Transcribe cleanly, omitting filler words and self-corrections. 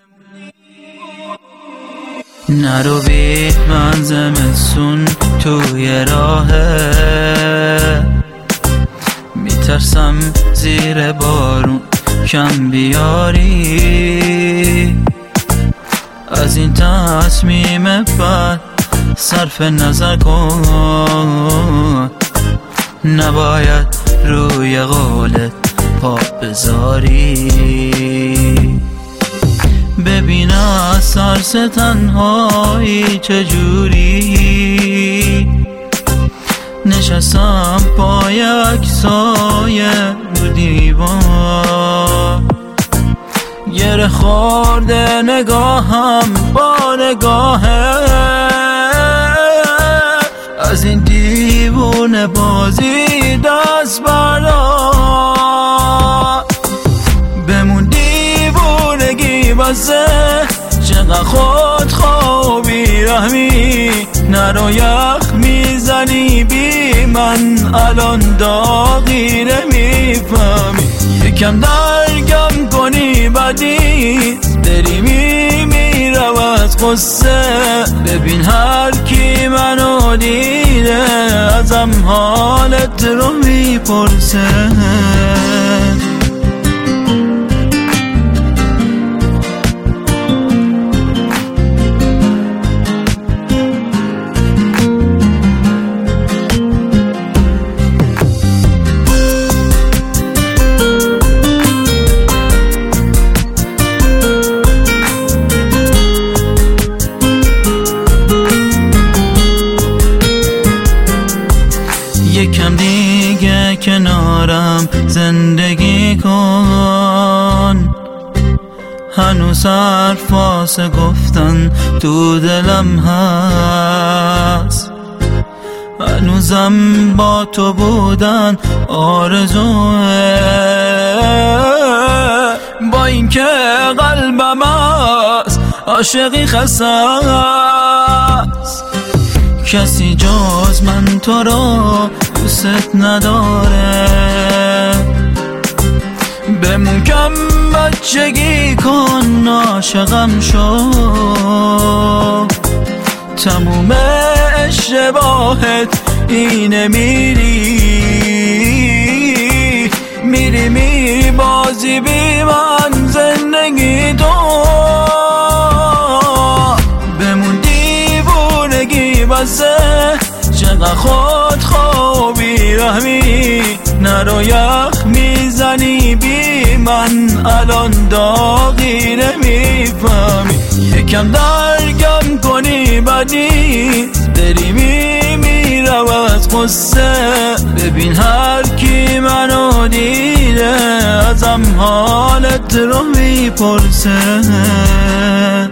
نرو بی من زمستون توی راهه، میترسم زیر بارون کم بیاری. از این تصمیم بد صرف نظر کن، نباید روی قولت پا بذاری. ببین از ترس تنهایی چجوری نشستم پای عکسای رو دیوار. گره خورده نگاهم با نگاهه، از این دیوونه بازی دست بردار. بمون دیوونگی بسه، چقدر خودخواه بیرحمی. نرو یخ میزنی بی من، الان داغی نمیفهمی. یکم درگم کنی بدی دری میمیرم از قصه. ببین هر کی منو دیده ازم حالت رو میپرسه. یکم دیگه کنارم زندگی کن، هنوز حرف واسه گفتن تو دلم هست. هنوزم با تو بودن آرزوه، با اینکه قلبم از عاشقی خسته است. کسی جز من تو رو دوست نداره. بمون کم بچگی کن، عاشقم شو. تموم اشتباهت اینه، میری بازی بی من زندگی تو. بمون دیوونگی بسه، چقدر خودخواه بیرحمی. نرو یخ میزنی بی من، الان داغی نمیفهمی. یکم درگم کنی بدی دری میمیرم از قصه. ببین هر کی منو دیده ازم حالت رو میپرسه.